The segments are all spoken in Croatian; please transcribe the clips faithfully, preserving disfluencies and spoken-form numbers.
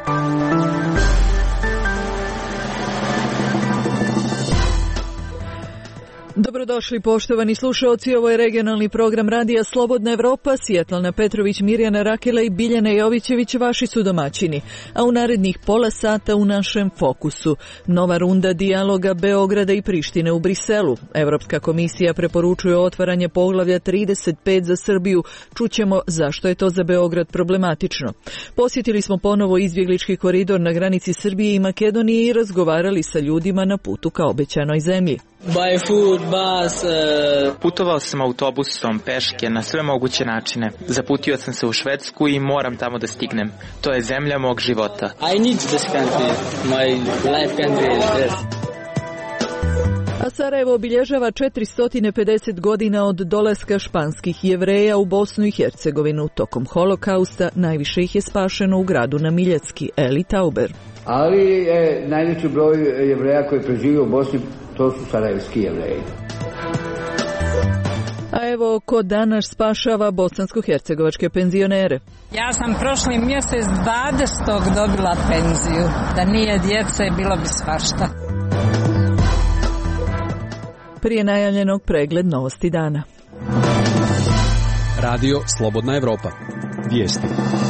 Dobrodošli poštovani slušaoci, ovo je regionalni program Radija Slobodna Evropa. Svjetlana Petrović, Mirjana Rakela i Biljana Jovićević vaši su domaćini, a u narednih pola sata u našem fokusu nova runda dijaloga Beograda i Prištine u Briselu. Evropska komisija preporučuje otvaranje poglavlja trideset pet za Srbiju. Čućemo zašto je to za Beograd problematično. Posjetili smo ponovo izbjeglički koridor na granici Srbije i Makedonije i razgovarali sa ljudima na putu ka obećanoj zemlji. Buy food, bus, uh... Putovao sam autobusom, peške, na sve moguće načine. Zaputio sam se u Švedsku i moram tamo da stignem. To je zemlja mog života. I need this country. My life country is this. A Sarajevo obilježava četiristo pedeset godina od dolaska španskih Jevreja u Bosnu i Hercegovinu. Tokom holokausta najviše ih je spašeno u gradu na Miljacki. Eli Tauber. Ali je najveći broj Jevreja koji preživio u Bosni, to su sarajevski Jevreji. A evo ko danas spašava bosansko-hercegovačke penzionere. Ja sam prošli mjesec dvadesetog dobila penziju. Da nije djece, bilo bi svašta. Prije najavljenog pregled novosti dana. Radio Slobodna Evropa. Vijesti.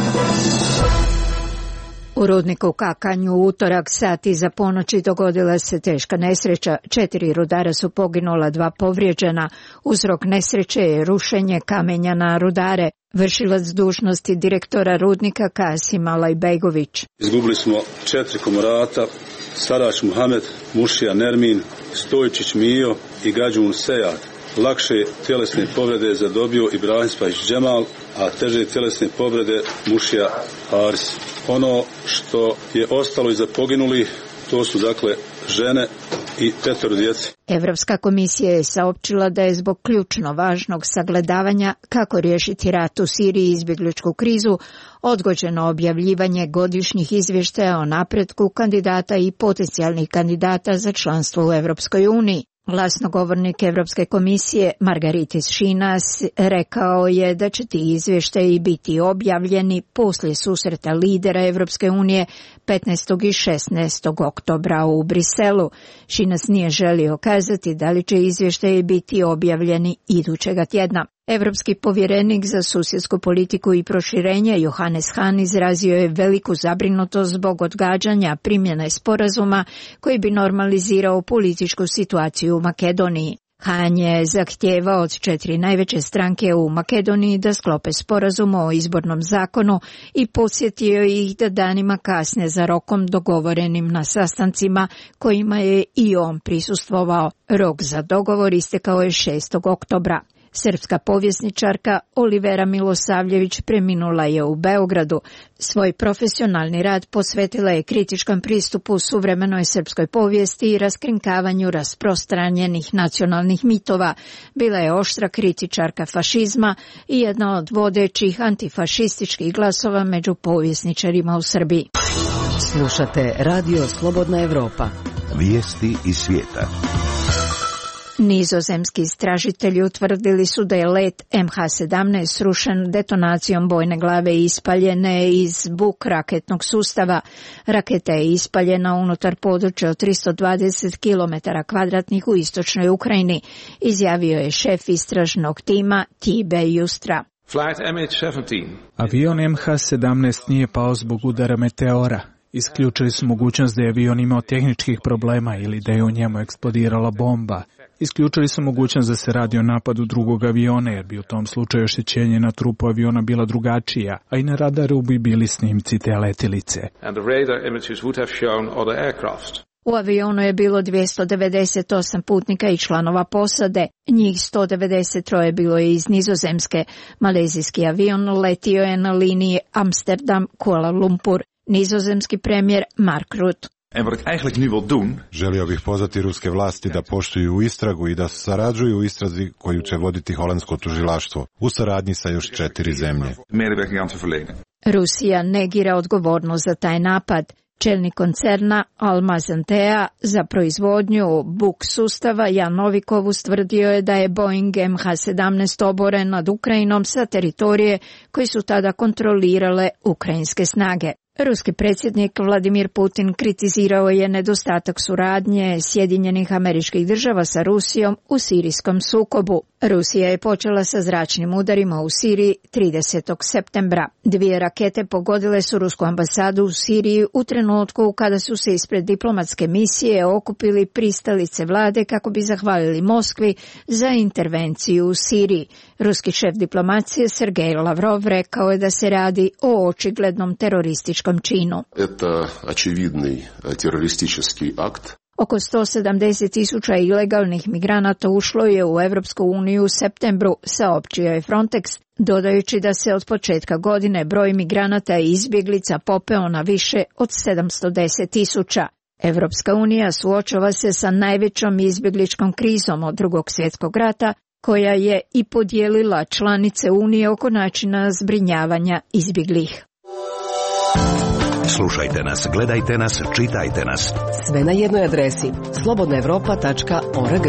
U rudniku Kakanju u utorak sat iza ponoći dogodila se teška nesreća. Četiri rudara su poginula, dva povrijeđena. Uzrok nesreće je rušenje kamenja na rudare. Vršilac dužnosti direktora rudnika Kasim Alajbegović. Izgubili smo četiri komorata, Sarač Muhamed, Mušija Nermin, Stojčić Mijo i Gađun Sejad. Lakše tjelesne povrede zadobio Ibrahim Spajić Džemal, a teže tjelesne povrede Mušija Haris. Ono što je ostalo iza poginulih, to su dakle žene i petoro djece. Evropska komisija je saopćila da je zbog ključno važnog sagledavanja kako riješiti rat u Siriji i izbjegličku krizu odgođeno objavljivanje godišnjih izvještaja o napretku kandidata i potencijalnih kandidata za članstvo u Evropskoj uniji. Glasnogovornik Evropske komisije Margaritis Šinas rekao je da će ti izvještaji biti objavljeni poslije susreta lidera Evropske unije petnaestog i šesnaestog oktobra u Briselu. Šinas nije želio kazati da li će izvještaji biti objavljeni idućega tjedna. Evropski povjerenik za susjedsku politiku i proširenje Johannes Hahn izrazio je veliku zabrinutost zbog odgađanja primjene sporazuma koji bi normalizirao političku situaciju u Makedoniji. Hahn je zahtijevao od četiri najveće stranke u Makedoniji da sklope sporazum o izbornom zakonu i podsjetio ih da danima kasne za rokom dogovorenim na sastancima kojima je i on prisustvovao. Rok za dogovor istekao je šestog oktobra. Srpska povjesničarka Olivera Milosavljević preminula je u Beogradu. Svoj profesionalni rad posvetila je kritičkom pristupu suvremenoj srpskoj povijesti i raskrinkavanju rasprostranjenih nacionalnih mitova. Bila je oštra kritičarka fašizma i jedna od vodećih antifašističkih glasova među povjesničarima u Srbiji. Slušate Radio Slobodna Evropa. Vijesti iz svijeta. Nizozemski istražitelji utvrdili su da je let em ha sedamnaest srušen detonacijom bojne glave ispaljene iz Buk raketnog sustava. Raketa je ispaljena unutar područja od tristo dvadeset kilometara kvadratnih u istočnoj Ukrajini, izjavio je šef istražnog tima Tibe Justra. Avion em ha sedamnaest nije pao zbog udara meteora. Isključili su mogućnost da je avion imao tehničkih problema ili da je u njemu eksplodirala bomba. Isključili su mogućnost da se radi o napadu drugog aviona, jer bi u tom slučaju oštećenje na trupu aviona bila drugačija, a i na radaru bi bili snimci te letjelice. U avionu je bilo dvjesto devedeset osam putnika i članova posade, njih sto devedeset tri bilo je iz Nizozemske. Malezijski avion letio je na liniji Amsterdam-Kuala Lumpur. Nizozemski premijer Mark Rutte. Želio bih pozvati ruske vlasti da poštuju istragu i da sarađuju u istrazi koju će voditi holandsko tužilaštvo u saradnji sa još četiri zemlje. Rusija negira odgovornost za taj napad. Čelnik koncerna Almazantea za proizvodnju Buk sustava Jan Novikov ustvrdio je da je Boeing em ha sedamnaest oboren nad Ukrajinom sa teritorije koji su tada kontrolirale ukrajinske snage. Ruski predsjednik Vladimir Putin kritizirao je nedostatak suradnje Sjedinjenih Američkih Država sa Rusijom u sirijskom sukobu. Rusija je počela sa zračnim udarima u Siriji tridesetog septembra. Dvije rakete pogodile su rusku ambasadu u Siriji u trenutku kada su se ispred diplomatske misije okupili pristalice vlade kako bi zahvalili Moskvi za intervenciju u Siriji. Ruski šef diplomacije Sergej Lavrov rekao je da se radi o očiglednom terorističkom činu. Это очевидный террористический акт. Oko sto sedamdeset tisuća ilegalnih migranata ušlo je u Evropsku uniju u septembru, saopćio je Frontex, dodajući da se od početka godine broj migranata i izbjeglica popeo na više od sedamsto deset tisuća. Evropska unija suočava se sa najvećom izbjegličkom krizom od drugog svjetskog rata, koja je i podijelila članice Unije oko načina zbrinjavanja izbjeglih. Slušajte nas, gledajte nas, čitajte nas. Sve na jednoj adresi slobodna evropa tačka org.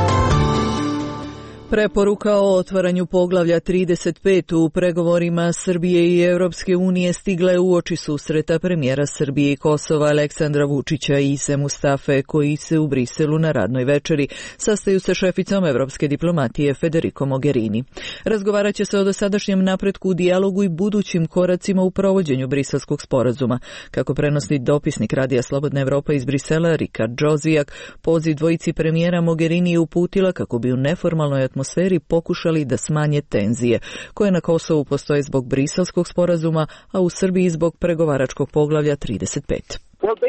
Preporuka o otvaranju poglavlja trideset pet u pregovorima Srbije i Europske unije stigla je uoči susreta premijera Srbije i Kosova Aleksandra Vučića i Ise Mustafe, koji se u Briselu na radnoj večeri sastaju sa šeficom evropske diplomatije Federico Mogherini. Razgovarat će se o dosadašnjem napretku u dijalogu i budućim koracima u provođenju briselskog sporazuma. Kako prenosi dopisnik Radija Slobodna Evropa iz Brisela Rikard Džozijak, poziv dvojici premijera Mogherini je uputila kako bi u neformalnoj atmosferi pokušali da smanje tenzije, koje na Kosovu postoje zbog briselskog sporazuma, a u Srbiji zbog pregovaračkog poglavlja trideset pet.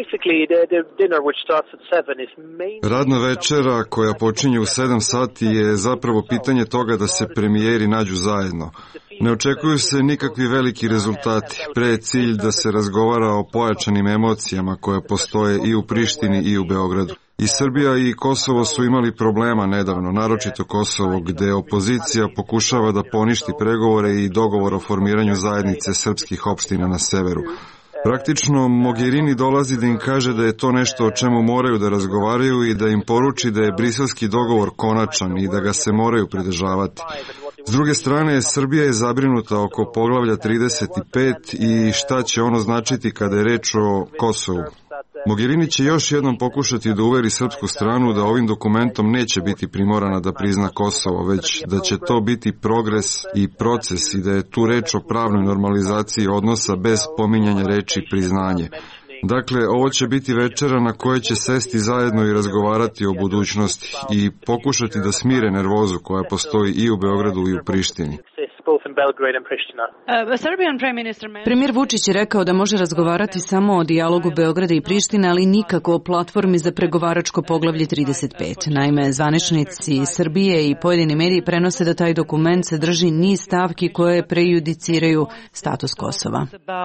Radna večera koja počinje u sedam sati je zapravo pitanje toga da se premijeri nađu zajedno. Ne očekuju se nikakvi veliki rezultati, pre je cilj da se razgovara o pojačanim emocijama koje postoje i u Prištini i u Beogradu. I Srbija i Kosovo su imali problema nedavno, naročito Kosovo, gde opozicija pokušava da poništi pregovore i dogovor o formiranju zajednice srpskih opština na severu. Praktično, Mogherini dolazi da im kaže da je to nešto o čemu moraju da razgovaraju i da im poruči da je briselski dogovor konačan i da ga se moraju pridržavati. S druge strane, Srbija je zabrinuta oko poglavlja trideset pet i šta će ono značiti kada je reč o Kosovu. Mogherini će još jednom pokušati da uveri srpsku stranu da ovim dokumentom neće biti primorana da prizna Kosovo, već da će to biti progres i proces i da je tu reč o pravnoj normalizaciji odnosa bez pominjanja reči priznanje. Dakle, ovo će biti večera na kojoj će sesti zajedno i razgovarati o budućnosti i pokušati da smire nervozu koja postoji i u Beogradu i u Prištini. Premijer Vučić je rekao da može razgovarati samo o dijalogu Beograda i Prištine, ali nikako o platformi za pregovaračko poglavlje trideset pet. Naime, zvaničnici Srbije i pojedini mediji prenose da taj dokument sadrži niz stavki koje prejudiciraju status Kosova.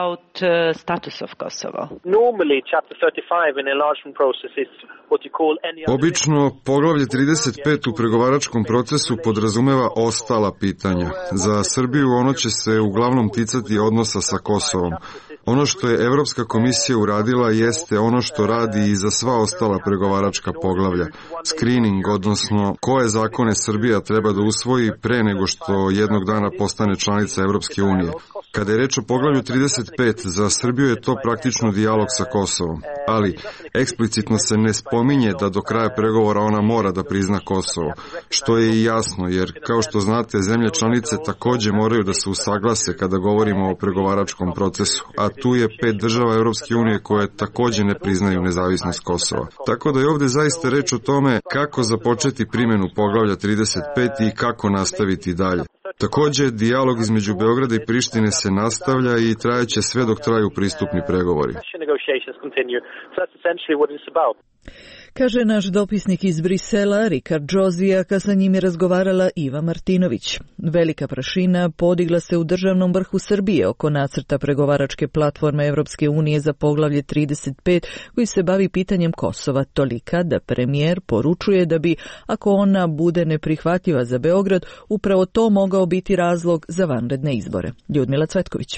Obično, poglavlje trideset pet u pregovaračkom procesu podrazumeva ostala pitanja. Za Srbiju ono će se uglavnom ticati odnosa sa Kosovom. Ono što je Evropska komisija uradila jeste ono što radi i za sva ostala pregovaračka poglavlja. Screening, odnosno koje zakone Srbija treba da usvoji pre nego što jednog dana postane članica Evropske unije. Kada je reč o poglavlju trideset pet, za Srbiju je to praktično dijalog sa Kosovom, ali eksplicitno se ne spominje da do kraja pregovora ona mora da prizna Kosovo, što je i jasno, jer kao što znate, zemlje članice takođe moraju da se usaglase kada govorimo o pregovaračkom procesu, a tu je pet država Evropske unije koje takođe ne priznaju nezavisnost Kosova. Tako da je ovde zaista reč o tome kako započeti primjenu poglavlja trideset pet i kako nastaviti dalje. Takođe, dijalog između Beograda i Prištine se nastavlja i trajaće sve dok traju pristupni pregovori. Kaže naš dopisnik iz Brisela, Rikard Džozijak, a sa njim je razgovarala Iva Martinović. Velika prašina podigla se u državnom vrhu Srbije oko nacrta pregovaračke platforme Evropske unije za poglavlje trideset pet, koji se bavi pitanjem Kosova, tolika da premijer poručuje da bi, ako ona bude neprihvatljiva za Beograd, upravo to mogao biti razlog za vanredne izbore. Ljudmila Cvetković.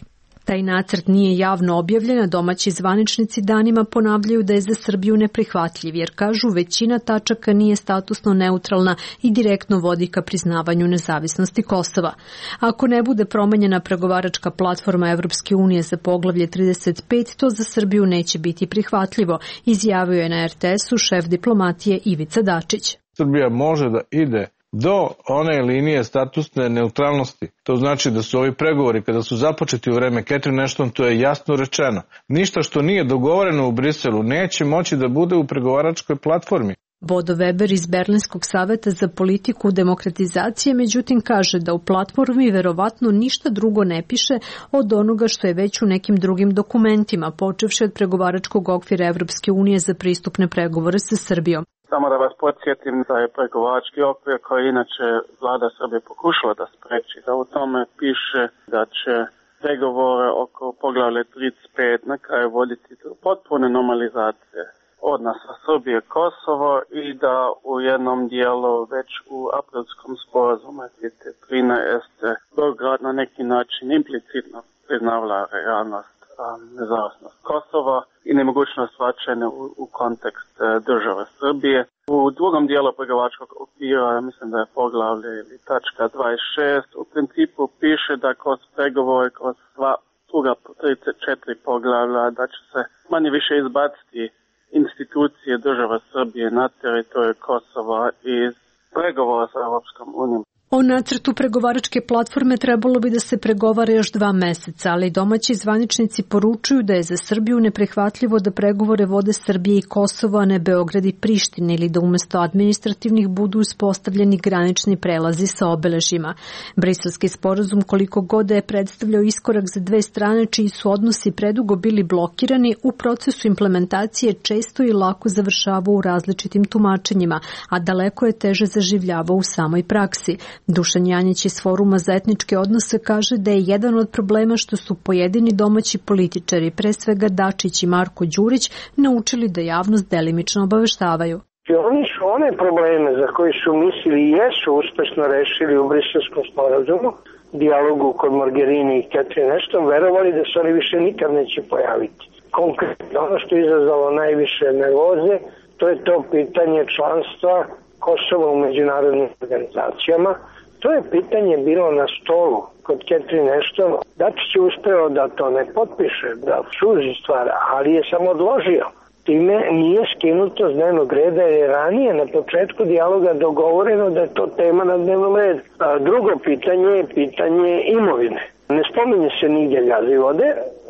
Taj nacrt nije javno objavljen, a domaći zvaničnici danima ponavljaju da je za Srbiju neprihvatljiv, jer kažu većina tačaka nije statusno neutralna i direktno vodi ka priznavanju nezavisnosti Kosova. Ako ne bude promenjena pregovaračka platforma Evropske unije za poglavlje trideset pet, to za Srbiju neće biti prihvatljivo, izjavio je na er te esu šef diplomatije Ivica Dačić. Srbija može da ide do one linije statusne neutralnosti. To znači da su ovi pregovori, kada su započeti u vreme Catherine Ashton, to je jasno rečeno. Ništa što nije dogovoreno u Briselu neće moći da bude u pregovaračkoj platformi. Bodo Weber iz Berlinskog saveta za politiku demokratizacije međutim kaže da u platformi verovatno ništa drugo ne piše od onoga što je već u nekim drugim dokumentima, počevši od pregovaračkog okvira Evropske unije za pristupne pregovore sa Srbijom. Samo da vas podsjetim da je pregovarački okvir koji inače vlada Srbije pokušala da spreči, da u tome piše da će pregovore oko poglavlja trideset pet na kraju voditi do potpune normalizacije odnosa Srbije-Kosovo i da u jednom dijelu već u aprilskom sporazumu trinaest Beograd na neki način implicitno priznavala realnost nezavisnost Kosova i nemogućnost vraćanja u, u kontekst države Srbije. U drugom dijelu pregovaračkog okvira, mislim da je poglavlje ili tačka dvadeset šest, u principu piše da kroz pregovore, kroz sva druga trideset četiri poglavlja, da će se manje više izbaciti institucije države Srbije na teritoriju Kosova iz pregovora sa Europskom unijom. O nacrtu pregovaračke platforme trebalo bi da se pregovara još dva meseca, ali domaći zvaničnici poručuju da je za Srbiju neprihvatljivo da pregovore vode Srbije i Kosovo, a ne Beograd i Priština, ili da umesto administrativnih budu uspostavljeni granični prelazi sa obeležjima. Briselski sporazum, koliko god je predstavljao iskorak za dve strane čiji su odnosi predugo bili blokirani, u procesu implementacije često i lako završavao u različitim tumačenjima, a daleko je teže zaživljavao u samoj praksi. Dušan Janjić iz Foruma za etničke odnose kaže da je jedan od problema što su pojedini domaći političari, pre svega Dačić i Marko Đurić, naučili da javnost delimično obaveštavaju. Oni su one probleme za koje su mislili i jesu uspešno rešili u Briselskom sporazumu, dijalogu kod Mogherini i Catherine Ashton, verovali da se oni više nikad neće pojaviti. Konkretno, ono što je izazvalo najviše nervoze, to je to pitanje članstva Kosova u međunarodnim organizacijama. To je pitanje bilo na stolu kod Catherine Ashton. Dačić je uspeo da to ne potpiše, da suzi stvar, ali je samo odložio. Time nije skinuto s dnevnog reda jer je ranije na početku dijaloga dogovoreno da je to tema na dnevnom redu. A drugo pitanje je pitanje imovine. Ne spominje se nigdje Gazivode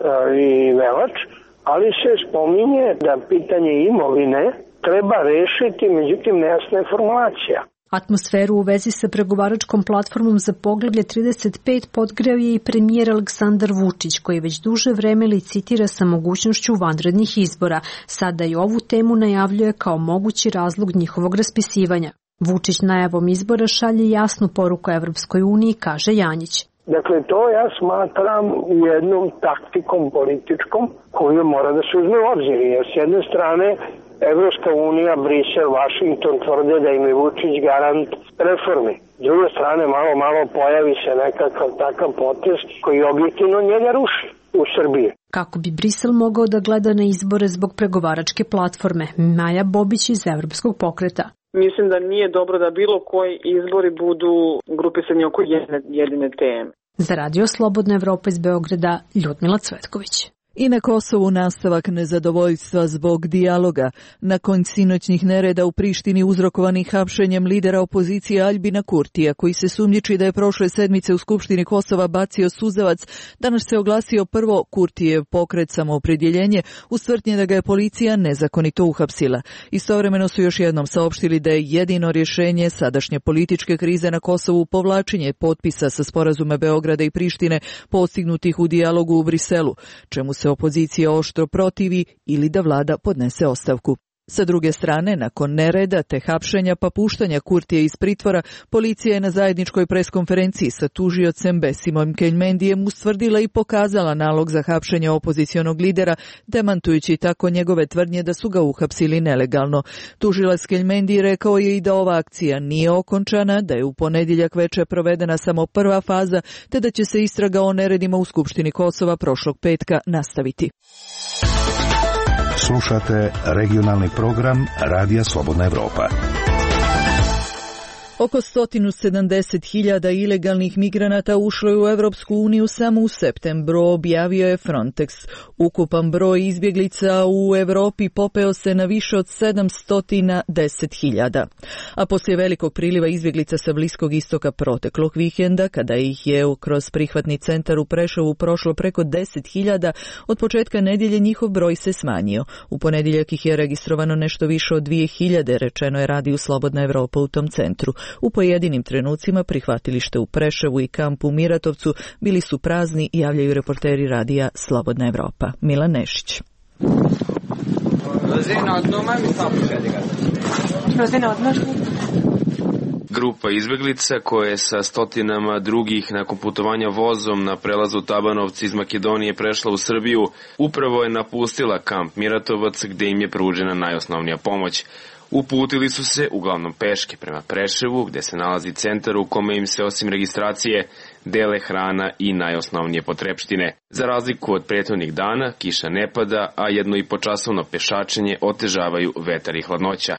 i Velač, ali se spominje da pitanje imovine treba rešiti, međutim nejasna je formulacija. Atmosferu u vezi sa pregovaračkom platformom za poglavlje trideset pet podgreo je i premijer Aleksandar Vučić, koji već duže vreme licitira sa mogućnošću vanrednih izbora. Sada i ovu temu najavljuje kao mogući razlog njihovog raspisivanja. Vučić najavom izbora šalje jasnu poruku Evropskoj uniji, kaže Janjić. Dakle, to ja smatram jednom taktikom političkom koju mora da se uzme u obzir, jer s jedne strane Evropska unija, Brisel, Vašington tvrde da im je Vučić garant reformi. S druge strane, malo, malo pojavi se nekakav takav potez koji objektivno njega ruši u Srbiji. Kako bi Brisel mogao da gleda na izbore zbog pregovaračke platforme? Maja Bobić iz Evropskog pokreta. Mislim da nije dobro da bilo koji izbori budu grupisani oko jedne, jedine teme. Za Radio Slobodna Evropa iz Beograda, Ljudmila Cvetković. I na Kosovu nastavak nezadovoljstva zbog dijaloga. Nakon sinoćnih nereda u Prištini uzrokovanih hapšenjem lidera opozicije Aljbina Kurtija, koji se sumnjiči da je prošle sedmice u Skupštini Kosova bacio suzavac, danas se oglasio prvo Kurtijev pokret Samoopredjeljenje uz tvrdnje da ga je policija nezakonito uhapsila. Istovremeno su još jednom saopštili da je jedino rješenje sadašnje političke krize na Kosovu povlačenje potpisa sa sporazume Beograda i Prištine postignutih u dijalogu u Briselu, čemu se opozicija oštro protivi ili da vlada podnese ostavku. Sa druge strane, nakon nereda te hapšenja pa puštanja Kurtija iz pritvora, policija je na zajedničkoj preskonferenciji sa tužiocem Besimom Keljmendijem ustvrdila i pokazala nalog za hapšenje opozicionog lidera, demantujući tako njegove tvrdnje da su ga uhapsili nelegalno. Tužilac Keljmendi rekao je i da ova akcija nije okončana, da je u ponedjeljak veče provedena samo prva faza, te da će se istraga o neredima u Skupštini Kosova prošlog petka nastaviti. Slušate regionalni program Radija Slobodna Evropa. Oko sto sedamdeset hiljada ilegalnih migranata ušlo je u Evropsku uniju samo u septembru, objavio je Frontex. Ukupan broj izbjeglica u Evropi popeo se na više od sedamsto deset hiljada. A poslije velikog priliva izbjeglica sa Bliskog istoka proteklog vikenda, kada ih je kroz prihvatni centar u Preševu prošlo preko deset hiljada, od početka nedjelje njihov broj se smanjio. U ponedjeljak ih je registrovano nešto više od dvije hiljade, rečeno je Radiju Slobodna Evropa u tom centru. U pojedinim trenucima prihvatilište u Preševu i kampu u Miratovcu bili su prazni, javljaju reporteri Radija Slobodna Evropa. Milan Nešić. Grupa izbjeglica koja je sa stotinama drugih nakon putovanja vozom na prelazu Tabanovci iz Makedonije prešla u Srbiju, upravo je napustila kamp Miratovac gde im je pružena najosnovnija pomoć. Uputili su se uglavnom peške prema Preševu, gde se nalazi centar u kome im se osim registracije dele hrana i najosnovnije potrepštine. Za razliku od prethodnih dana, kiša ne pada, a jedno i po časovno pešačenje otežavaju vetar i hladnoća.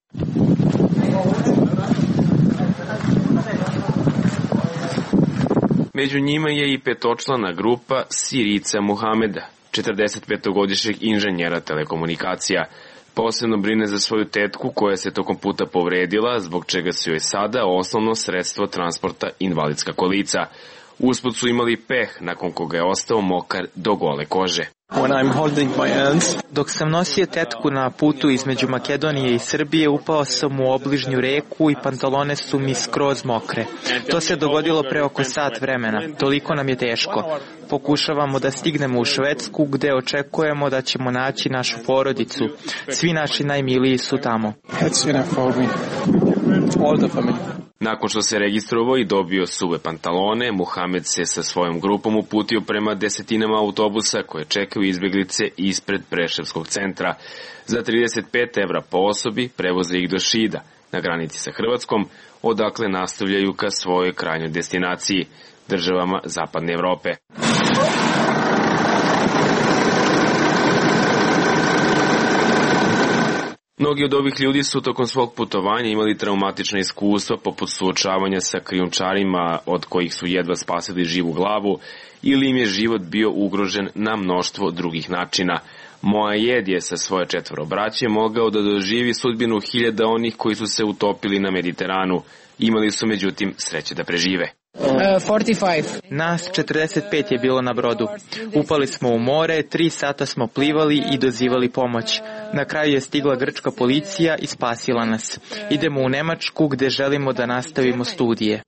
Među njima je i petočlana grupa Sirica Muhameda, četrdesetpetogodišnjeg inženjera telekomunikacija. Posebno brine za svoju tetku koja se tokom puta povredila, zbog čega su joj sada osnovno sredstvo transporta invalidska kolica. Usput su imali peh, nakon koga je ostao mokar do gole kože. Dok sam nosio tetku na putu između Makedonije i Srbije, upao sam u obližnju reku i pantalone su mi skroz mokre. To se dogodilo pre oko sat vremena. Toliko nam je teško. Pokušavamo da stignemo u Švedsku, gde očekujemo da ćemo naći našu porodicu. Svi naši najmiliji su tamo. Nakon što se registrovao i dobio suve pantalone, Muhamed se sa svojom grupom uputio prema desetinama autobusa koje čekaju izbjeglice ispred Preševskog centra. Za trideset pet evra po osobi prevoze ih do Šida, na granici sa Hrvatskom, odakle nastavljaju ka svojoj krajnjoj destinaciji, državama Zapadne Evrope. Mnogi od ovih ljudi su tokom svog putovanja imali traumatična iskustva poput suočavanja sa krijumčarima od kojih su jedva spasili živu glavu ili im je život bio ugrožen na mnoštvo drugih načina. Moaed je sa svoje četvoro braće mogao da doživi sudbinu hiljada onih koji su se utopili na Mediteranu. Imali su međutim sreće da prežive. Nas četrdeset pet je bilo na brodu. Upali smo u more, tri sata smo plivali i dozivali pomoć. Na kraju je stigla grčka policija i spasila nas. Idemo u Nemačku gde želimo da nastavimo studije.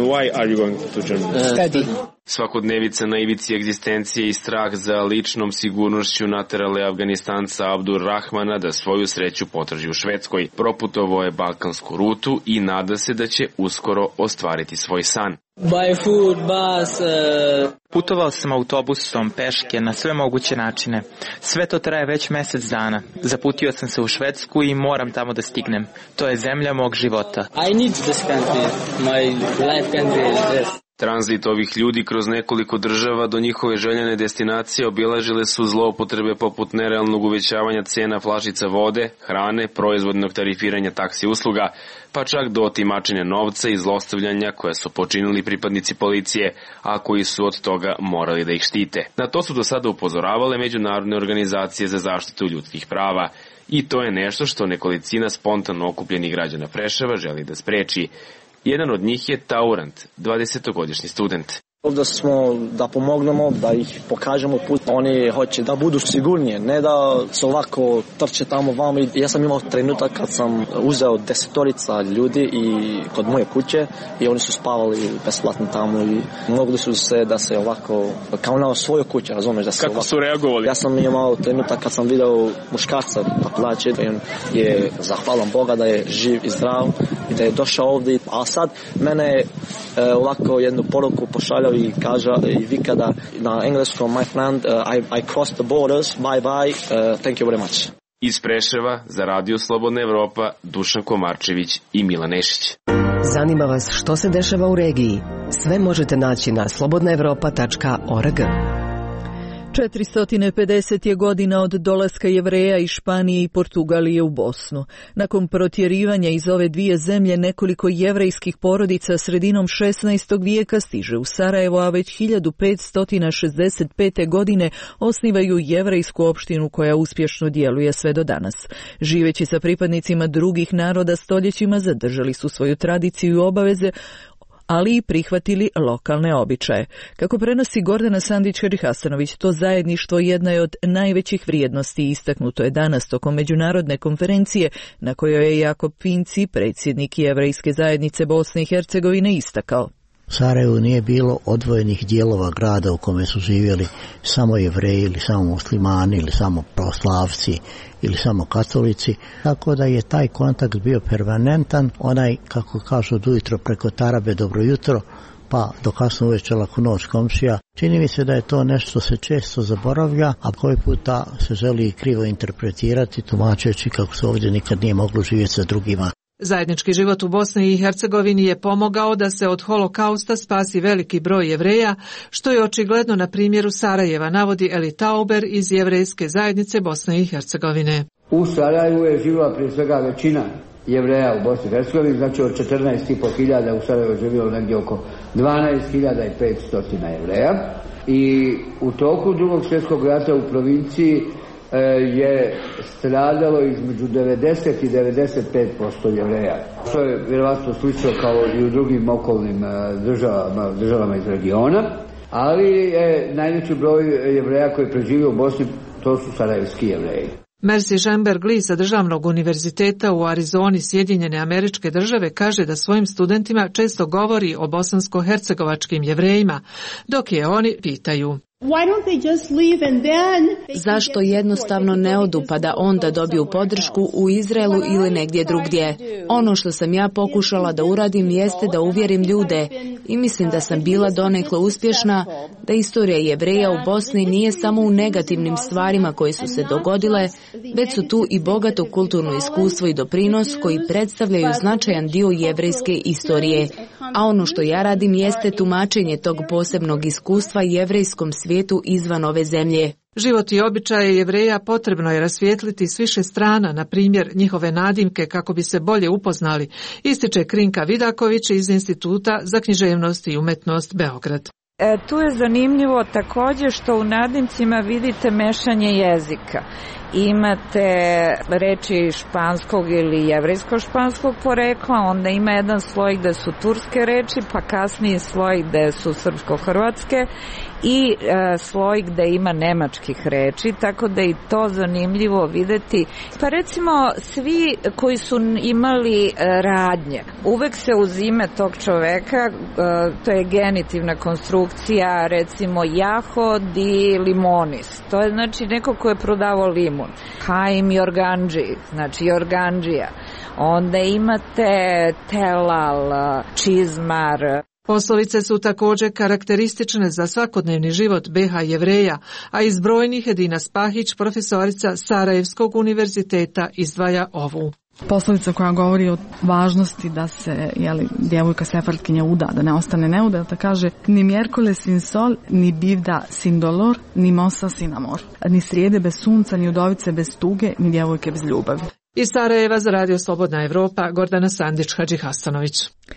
Svakodnevica na ivici egzistencije i strah za ličnom sigurnošću naterale Afganistanca Abdur Rahmana da svoju sreću potraži u Švedskoj. Proputovao je balkansku rutu i nada se da će uskoro ostvariti svoj san. Buy food, bus, uh... Putovao sam autobusom, peške, na sve moguće načine. Sve to traje već mjesec dana. Zaputio sam se u Švedsku i moram tamo da stignem. To je zemlja mog života. I need this country. My life country is this. Tranzit ovih ljudi kroz nekoliko država do njihove željene destinacije obilažile su zloupotrebe poput nerealnog uvećavanja cena flašica vode, hrane, proizvodnog tarifiranja taksi usluga, pa čak do otimačenja novca i zlostavljanja koje su počinili pripadnici policije, a koji su od toga morali da ih štite. Na to su do sada upozoravale međunarodne organizacije za zaštitu ljudskih prava. I to je nešto što nekolicina spontano okupljenih građana Preševa želi da spreči. Jedan od njih je Taurant, dvadesetogodišnji student. Ovdje smo da pomognemo, da ih pokažemo put. Oni hoće da budu sigurnije, ne da se ovako trče tamo vamo. Ja sam imao trenutak kad sam uzeo desetorica ljudi i kod moje kuće i oni su spavali besplatno tamo i mogli su se da se ovako, kao na svojoj kući, razumiješ? Da se Kako ovako, su reagovali? Ja sam imao trenutak kad sam video muškarca da plaće, da je zahvalan Boga da je živ i zdrav i da je došao ovdje. A sad mene e, ovako jednu poruku pošaljao i kaže i vika da na engleskom my friend, uh, I, I crossed the borders, bye bye, uh, thank you very much. Iz Preševa za Radio Slobodna Evropa Dušan Komarčević i Milan Nešić. Zanima vas što se dešava u regiji? Sve možete naći na slobodna evropa tačka org. četiristo pedeset je godina od dolaska Jevreja iz Španije i Portugalije u Bosnu. Nakon protjerivanja iz ove dvije zemlje, nekoliko jevrejskih porodica sredinom šesnaestog vijeka stiže u Sarajevo, a već hiljadu petsto šezdeset pete. godine osnivaju jevrejsku opštinu koja uspješno djeluje sve do danas. Živeći sa pripadnicima drugih naroda stoljećima zadržali su svoju tradiciju i obaveze, ali i prihvatili lokalne običaje. Kako prenosi Gordana Sandić-Hadžihasanović, to zajedništvo jedna je od najvećih vrijednosti, istaknuto je danas tokom međunarodne konferencije na kojoj je Jakob Finci, predsjednik Jevrejske zajednice Bosne i Hercegovine, istakao. U Sarajevu nije bilo odvojenih dijelova grada u kome su živjeli samo Jevreji ili samo muslimani ili samo pravoslavci ili samo katolici, tako da je taj kontakt bio permanentan, onaj, kako kažu, od ujutro preko tarabe dobro jutro, pa do kasno uveče laku noć komšija. Čini mi se da je to nešto se često zaboravlja, a koji puta se želi krivo interpretirati, tumačeći kako se ovdje nikad nije moglo živjeti sa drugima. Zajednički život u Bosni i Hercegovini je pomogao da se od holokausta spasi veliki broj Jevreja, što je očigledno na primjeru Sarajeva, navodi Eli Tauber iz Jevrejske zajednice Bosne i Hercegovine. U Sarajevu je živjela prije svega većina Jevreja u Bosni i Hercegovini, znači od četrnaest i pol hiljada u Sarajevu je živjelo negdje oko dvanaest hiljada petsto Jevreja i u toku drugog svjetskog rata u provinciji je stradalo između devedeset i devedeset pet posto Jevreja. To je vjerovatno slično kao i u drugim okolnim državama, državama iz regiona, ali je najveći broj Jevreja koji preživio u Bosni, to su sarajevski Jevreji. Mercy Schemberg-Lee sa Državnog univerziteta u Arizoni, Sjedinjene Američke Države, kaže da svojim studentima često govori o bosansko-hercegovačkim Jevrejima, dok je oni pitaju: zašto jednostavno ne odu pa da onda dobiju podršku u Izraelu ili negdje drugdje? Ono što sam ja pokušala da uradim jeste da uvjerim ljude i mislim da sam bila donekle uspješna, da istorija Jevreja u Bosni nije samo u negativnim stvarima koje su se dogodile, već su tu i bogato kulturno iskustvo i doprinos koji predstavljaju značajan dio jevrejske istorije. A ono što ja radim jeste tumačenje tog posebnog iskustva jevrejskom svijetu izvan ove zemlje. Život i običaje Jevreja potrebno je rasvijetliti s više strana, na primjer njihove nadimke, kako bi se bolje upoznali, ističe Krinka Vidaković iz Instituta za književnost i umjetnost Beograd. E, tu je zanimljivo također što u nadimcima vidite mešanje jezika. Imate reči španskog ili jevrejsko-španskog porekla, onda ima jedan sloj gde su turske reči, pa kasniji sloj gde su srpsko-hrvatske i e, sloj gde ima nemačkih reči, tako da je to zanimljivo videti. Pa recimo svi koji su imali e, radnje, uvek se uz ime tog čoveka, e, to je genitivna konstrukcija, recimo Jahod i Limonis, to je znači neko ko je prodavao limun. Haim Jorganđi, znači Jorganđija. Onda imate Telal, Čizmar. Poslovice su također karakteristične za svakodnevni život B H Jevreja, a iz brojnih Edina Spahić, profesorica Sarajevskog univerziteta, izdvaja ovu. Poslovica koja govori o važnosti da se jeli, djevojka sefardkinja uda, da ne ostane neudata, kaže: ni mjerkole sin sol, ni bivda sin dolor, ni mosa sin amor. Ni srijede bez sunca, ni udovice bez tuge, ni djevojke bez ljubavi. Iz Sarajeva za Radio Slobodna Evropa, Gordana Sandić-Hadžihasanović.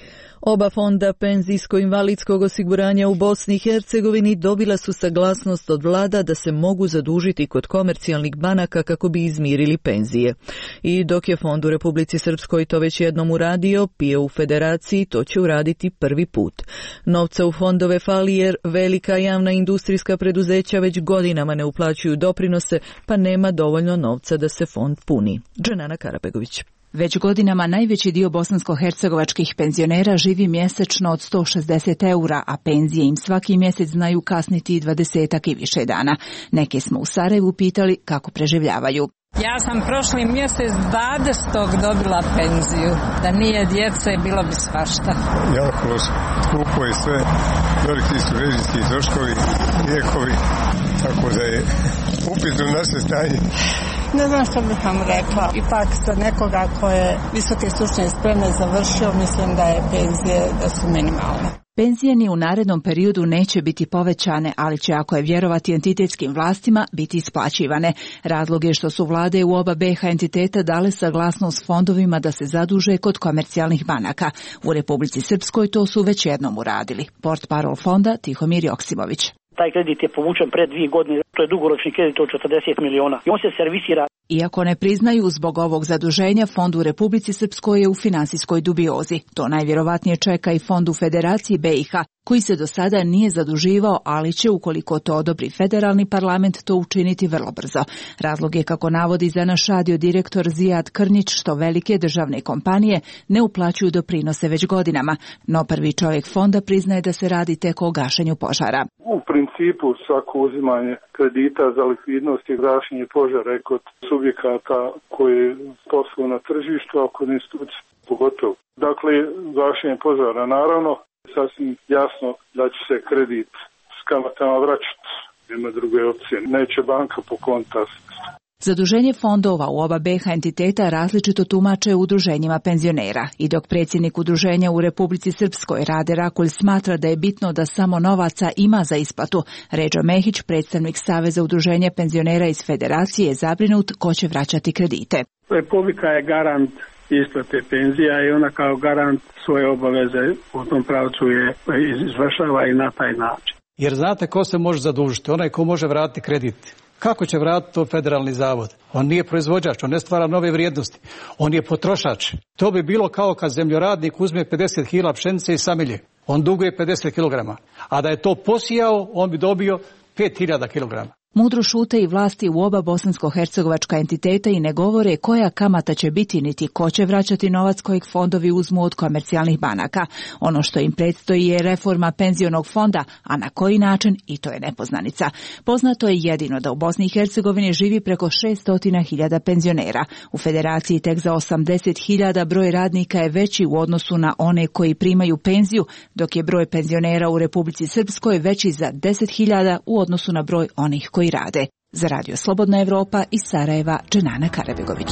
Oba fonda penzijsko-invalidskog osiguranja u Bosni i Hercegovini dobila su saglasnost od vlada da se mogu zadužiti kod komercijalnih banaka kako bi izmirili penzije. I dok je fond u Republici Srpskoj to već jednom uradio, P I O u Federaciji to će uraditi prvi put. Novca u fondove fali jer velika javna industrijska preduzeća već godinama ne uplaćuju doprinose, pa nema dovoljno novca da se fond puni. Dženana Karabegović. Već godinama najveći dio bosansko-hercegovačkih penzionera živi mjesečno od sto šezdeset eura, a penzije im svaki mjesec znaju kasniti dvadesetak i više dana. Neke smo u Sarajevu pitali kako preživljavaju. Ja sam prošli mjesec dvadesetog dobila penziju. Da nije djece, bilo bi svašta. Jako loše. Skupo je sve. Veliki su režijski troškovi, lijekovi. Tako da je upitno naše stanje. Ne znam što bih vam rekla. Ipak za nekoga ko je visoke stručne spreme završio, mislim da je penzije da su minimalne. Penzije ni u narednom periodu neće biti povećane, ali će, ako je vjerovati entitetskim vlastima, biti isplaćivane. Razlog je što su vlade u oba B iH entiteta dale saglasnost fondovima da se zaduže kod komercijalnih banaka. U Republici Srpskoj to su već jednom uradili. Portparol fonda Tihomir Joksimović. Taj kredit je povučen pred dvije godine, to je dugoročni kredit od četrdeset miliona i on se servisira. Iako ne priznaju zbog ovog zaduženja, fond u Republici Srpskoj je u finansijskoj dubiozi. To najvjerovatnije čeka i fond u Federaciji B iH, koji se do sada nije zaduživao, ali će, ukoliko to odobri federalni parlament, to učiniti vrlo brzo. Razlog je, kako navodi Zanašadio direktor Zijad Krnić, što velike državne kompanije ne uplaćuju doprinose već godinama, no prvi čovjek fonda priznaje da se radi tek o gašenju požara. U principu svako uzimanje kredita za likvidnost i gašenje požara je kod subjekata koji posluju na tržištu, a kod institucija pogotovo. Dakle, gašenje požara naravno, sasvim jasno da će se kredit s kamatama vraćati. Nema druge opcije. Neće banka po konta. Zaduženje fondova u oba B iH entiteta različito tumače u udruženjima penzionera. I dok predsjednik udruženja u Republici Srpskoj Rade Rakulj smatra da je bitno da samo novaca ima za isplatu, Ređo Mehić, predstavnik Saveza udruženja penzionera iz Federacije, je zabrinut ko će vraćati kredite. Republika je garant isplate penzija i ona kao garant svoje obaveze u tom pravcu je izvršava i na taj način. Jer znate ko se može zadužiti? Onaj ko može vratiti kredit. Kako će vratiti to federalni zavod? On nije proizvođač, on ne stvara nove vrijednosti. On je potrošač. To bi bilo kao kad zemljoradnik uzme pedeset kila pšenice i samelje. On duguje pedeset kilograma. A da je to posijao, on bi dobio pet hiljada kilograma. Mudro šute i vlasti u oba bosansko-hercegovačka entiteta i ne govore koja kamata će biti niti ko će vraćati novac kojeg fondovi uzmu od komercijalnih banaka. Ono što im predstoji je reforma penzionog fonda, a na koji način, i to je nepoznanica. Poznato je jedino da u Bosni i Hercegovini živi preko šesto hiljada penzionera. U Federaciji tek za osamdeset hiljada broj radnika je veći u odnosu na one koji primaju penziju, dok je broj penzionera u Republici Srpskoj veći za deset hiljada u odnosu na broj onih koji rade. Za Radio Slobodna Evropa iz Sarajeva, Dženana Karabegović.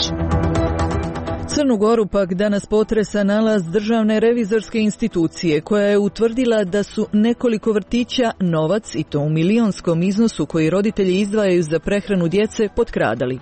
Crnu Goru pak danas potresa nalaz Državne revizorske institucije, koja je utvrdila da su nekoliko vrtića novac, i to u milionskom iznosu koji roditelji izdvajaju za prehranu djece, potkradali.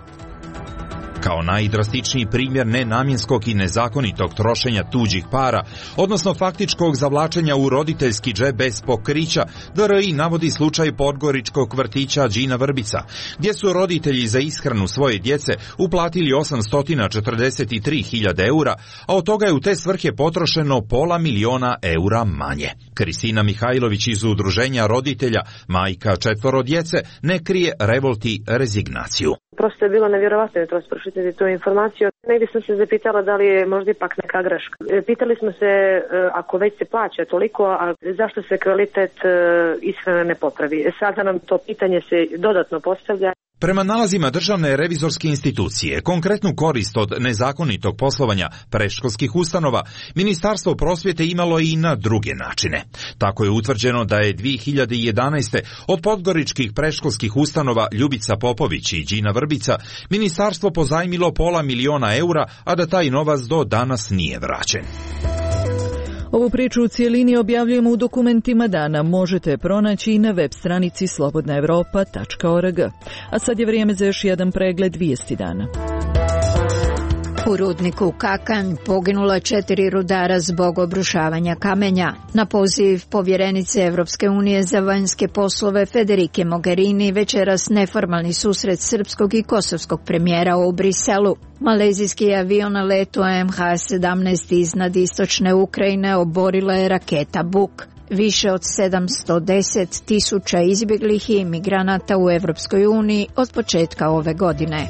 Kao najdrastičniji primjer nenamjenskog i nezakonitog trošenja tuđih para, odnosno faktičkog zavlačenja u roditeljski džep bez pokrića, D R I navodi slučaj podgoričkog vrtića Đina Vrbica, gdje su roditelji za ishranu svoje djece uplatili osamsto četrdeset tri hiljade eura, a od toga je u te svrhe potrošeno pola miliona eura manje. Kristina Mihajlović iz udruženja roditelja, majka četvoro djece, ne krije revolt i rezignaciju. Prosto je bilo nevjerovatno jutros pročitati tu informaciju. Negdje sam se zapitala da li je možda ipak neka greška. Pitali smo se, ako već se plaća toliko, a zašto se kvalitet ishrane ne popravi. Sada nam to pitanje se dodatno postavlja. Prema nalazima Državne revizorske institucije, konkretnu korist od nezakonitog poslovanja predškolskih ustanova, Ministarstvo prosvjete imalo i na druge načine. Tako je utvrđeno da je dvije hiljade jedanaeste. od podgoričkih predškolskih ustanova Ljubica Popović i Đina Vrbica Ministarstvo pozajmilo pola miliona eura, a da taj novac do danas nije vraćen. Ovu priču u cijelini objavljujemo u dokumentima dana. Možete pronaći i na web stranici slobodna evropa tačka org. A sad je vrijeme za još jedan pregled vijesti dana. U rudniku Kakanj poginula četiri rudara zbog obrušavanja kamenja. Na poziv povjerenice Evropske unije za vanjske poslove Federike Mogherini večeras neformalni susret srpskog i kosovskog premijera u Briselu. Malezijski avion na letu M H sedamnaest iznad istočne Ukrajine oborila je raketa Buk. Više od sedamsto deset tisuća izbjeglih i imigranata u Evropskoj uniji od početka ove godine.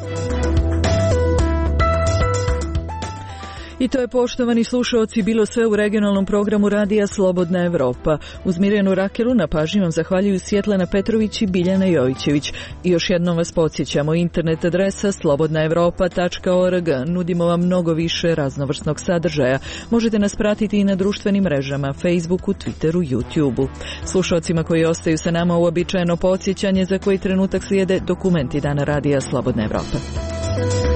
I to je, poštovani slušaoci, bilo sve u regionalnom programu Radija Slobodna Evropa. Uz Mirjanu Rakelu na pažnji vam zahvaljuju Svjetlana Petrović i Biljana Jovićević. I još jednom vas podsjećamo, internet adresa slobodna evropa tačka org. Nudimo vam mnogo više raznovrsnog sadržaja. Možete nas pratiti i na društvenim mrežama, Facebooku, Twitteru, YouTubeu. Slušaocima koji ostaju sa nama uobičajeno podsjećanje za koji trenutak slijede dokumenti Dana Radija Slobodna Evropa.